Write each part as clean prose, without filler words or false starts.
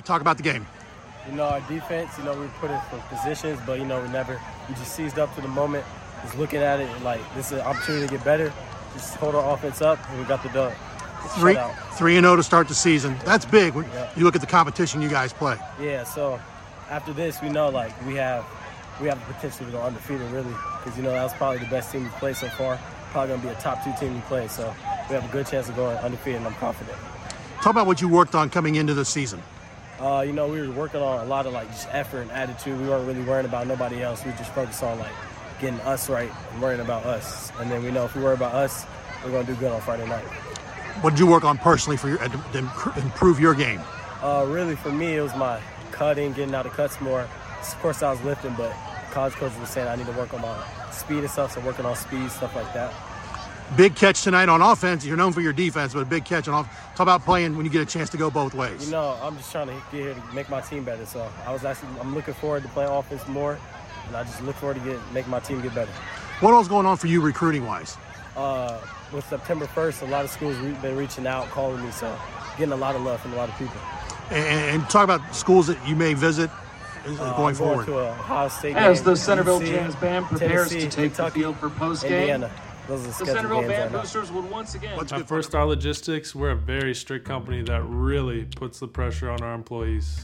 Talk about the game. Our defense, we put in for positions, but, we just seized up to the moment, just looking at it like this is an opportunity to get better, just hold our offense up, and we got the dub. 3-0 to start the season. That's big when you look at the competition you guys play. Yeah, so after this, we know, we have the potential to go undefeated, really, because, that was probably the best team we played so far, probably going to be a top 2 team we play, so we have a good chance of going undefeated, and I'm confident. Talk about what you worked on coming into the season. We were working on a lot of just effort and attitude. We weren't really worrying about nobody else. We just focused on getting us right and worrying about us. And then we know if we worry about us, we're going to do good on Friday night. What did you work on personally to improve your game? Really, for me, it was my cutting, getting out of cuts more. Of course, I was lifting, but college coach was saying I need to work on my speed and stuff, so working on speed, stuff like that. Big catch tonight on offense. You're known for your defense, but a big catch on offense. Talk about playing when you get a chance to go both ways. I'm just trying to get here to make my team better. So I'm looking forward to playing offense more, and I just look forward to make my team get better. What else going on for you recruiting-wise? With September 1st, a lot of schools have been reaching out, calling me, so getting a lot of love from a lot of people. And talk about schools that you may visit going forward. To Ohio State As game, the Centerville UC, Jazz Band prepares Tennessee, to take Kentucky, the field for postgame, Indiana. Those are the scheduled Centerville games Band right now. boosters would once again. At First Star Logistics, we're a very strict company that really puts the pressure on our employees.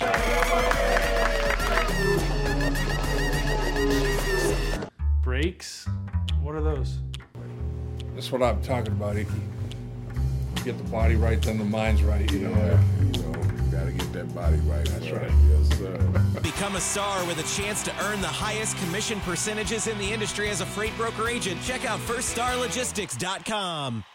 Breaks? What are those? That's what I'm talking about, Icky. Get the body right, then the mind's right. Gotta get that body right. That's right. Yes, sir. Become a star with a chance to earn the highest commission percentages in the industry as a freight broker agent. Check out FirstStarLogistics.com.